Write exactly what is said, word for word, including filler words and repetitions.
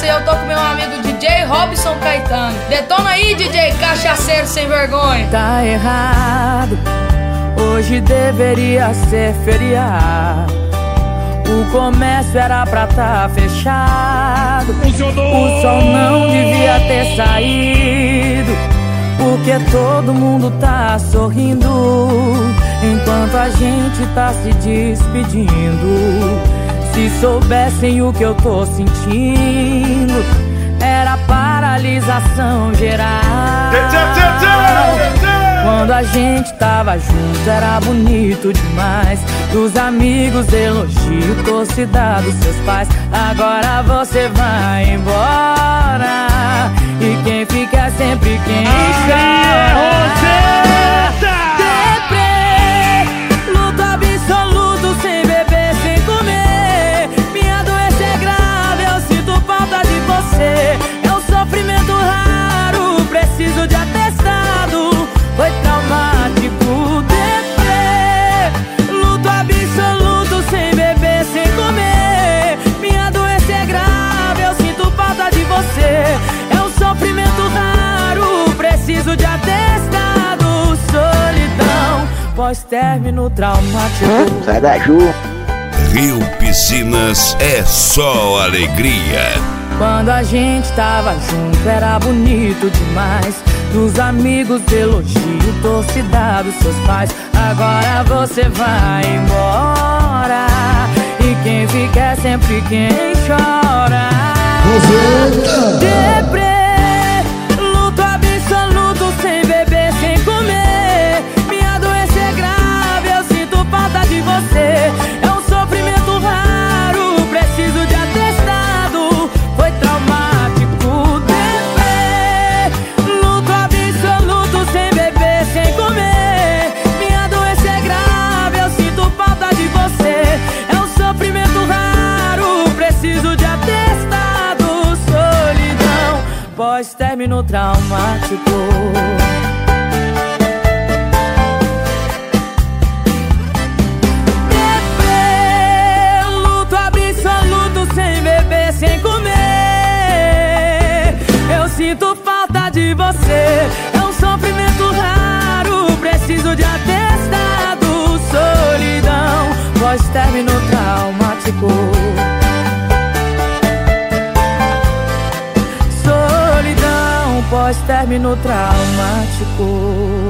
essa eu tô com meu amigo D J Robson Caetano. Detona aí, D J cachaceiro sem vergonha. Tá errado, hoje deveria ser feriado. O comércio era pra tá fechado. Funcionou. O sol não devia ter saído, porque todo mundo tá sorrindo enquanto a gente tá se despedindo. Se soubessem o que eu tô sentindo, era paralisação geral. Quando a gente tava junto era bonito demais. Dos amigos elogio, torcida dos seus pais. Agora você vai embora e quem fica é sempre quem chora. Deprê, luto absoluto, sem beber, sem comer. Minha doença é grave, eu sinto falta de você. É um sofrimento raro, preciso de atestado. Foi traumático. Deprê, luto absoluto, sem beber, sem comer. Minha doença é grave, eu sinto falta de você. É um sofrimento raro, preciso de atestado. Solidão, pós-término traumático. Sai da Ju. Rio Piscinas é só alegria. Quando a gente tava junto era bonito demais. Dos amigos elogio, torcida dos seus pais. Agora você vai embora e quem fica é sempre quem chora. Deprê, luto absoluto, sem beber, sem comer. Minha doença é grave, eu sinto falta de você. É um sofrimento raro, preciso de atestado. Foi traumático. Deprê, luto absoluto, sem beber, sem comer. Minha doença é grave, eu sinto falta de você. É um sofrimento raro, preciso de atestado. Solidão, pós-término traumático. Sem comer, eu sinto falta de você. É um sofrimento raro, preciso de atestado. Solidão, pós-término traumático. Solidão, pós-término traumático.